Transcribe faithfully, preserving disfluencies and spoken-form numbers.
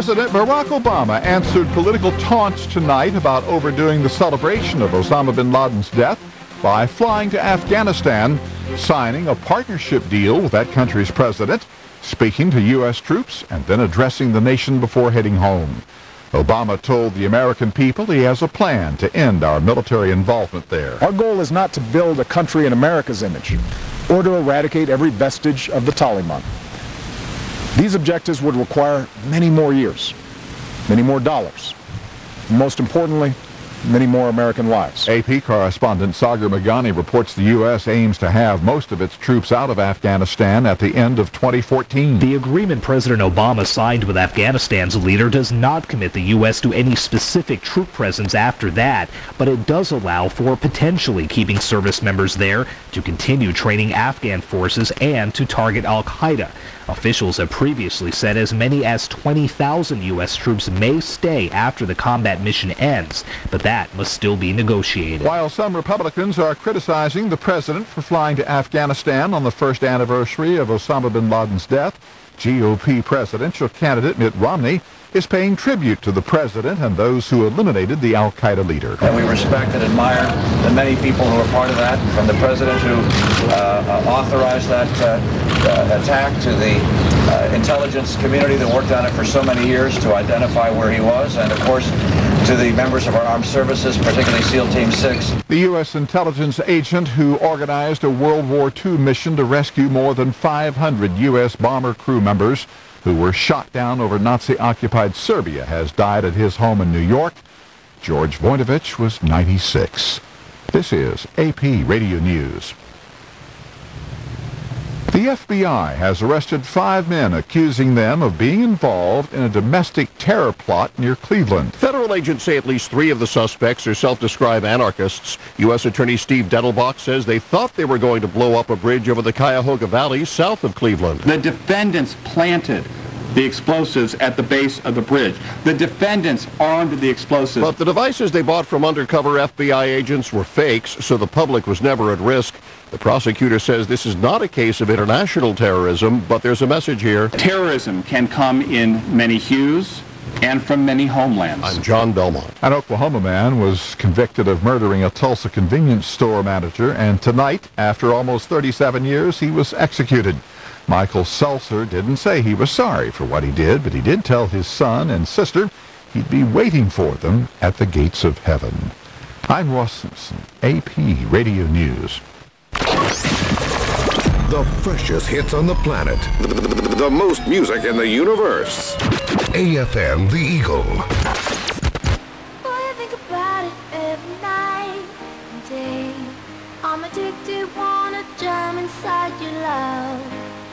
President Barack Obama answered political taunts tonight about overdoing the celebration of Osama bin Laden's death by flying to Afghanistan, signing a partnership deal with that country's president, speaking to U S troops, and then addressing the nation before heading home. Obama told the American people he has a plan to end our military involvement there. Our goal is not to build a country in America's image or to eradicate every vestige of the Taliban. These objectives would require many more years, many more dollars, and most importantly, many more American lives. A P correspondent Sagar Meghani reports the U S aims to have most of its troops out of Afghanistan at the end of twenty fourteen. The agreement President Obama signed with Afghanistan's leader does not commit the U S to any specific troop presence after that, but it does allow for potentially keeping service members there to continue training Afghan forces and to target al-Qaeda. Officials have previously said as many as twenty thousand U S troops may stay after the combat mission ends, but that must still be negotiated. While some Republicans are criticizing the president for flying to Afghanistan on the first anniversary of Osama bin Laden's death, G O P presidential candidate Mitt Romney is paying tribute to the president and those who eliminated the al-Qaeda leader. And we respect and admire the many people who are part of that, from the president who uh, authorized that uh, uh, attack to the uh, intelligence community that worked on it for so many years to identify where he was, and of course to the members of our armed services, particularly SEAL Team six. The U S intelligence agent who organized a World War Two mission to rescue more than five hundred U S bomber crew members who were shot down over Nazi-occupied Serbia has died at his home in New York. George Voinovich was ninety-six. This is A P Radio News. The F B I has arrested five men accusing them of being involved in a domestic terror plot near Cleveland. Federal agents say at least three of the suspects are self-described anarchists. U S Attorney Steve Dettelbach says they thought they were going to blow up a bridge over the Cuyahoga Valley south of Cleveland. The defendants planted the explosives at the base of the bridge. The defendants armed the explosives. But the devices they bought from undercover F B I agents were fakes, so the public was never at risk. The prosecutor says this is not a case of international terrorism, but there's a message here. Terrorism can come in many hues and from many homelands. I'm John Belmont. An Oklahoma man was convicted of murdering a Tulsa convenience store manager, and tonight, after almost thirty-seven years, he was executed. Michael Seltzer didn't say he was sorry for what he did, but he did tell his son and sister he'd be waiting for them at the gates of heaven. I'm Ross Simpson, A P Radio News. The freshest hits on the planet. The, the, the most music in the universe. A F M The Eagle.